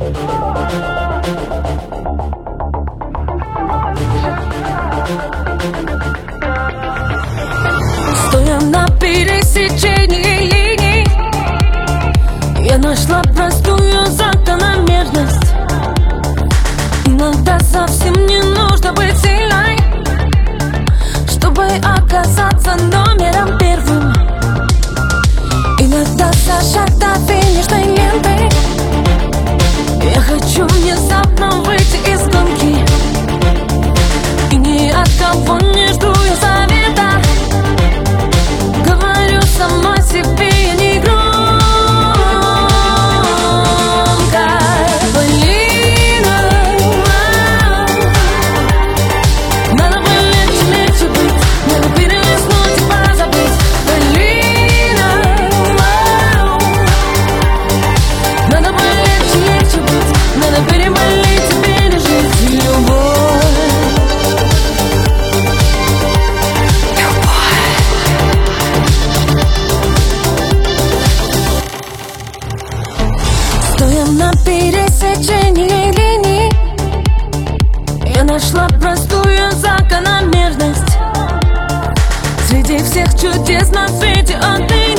Стоя на пересечении линий, я нашла простую закономерность. Иногда совсем не нужно быть сильной, чтобы оказаться номером первым. Иногда зажать до финишной ленты. Я хочу внезапно выйти из гонки, и ни от кого не жду я совета. Говорю самой себе, я не громко. Полина, надо бы легче быть, надо перелистнуть и позабыть. Полина, надо бы легче быть, надо переболеть и пережить любовь. Стоя на пересечении линий, я нашла простую закономерность. Среди всех чудес на свете одни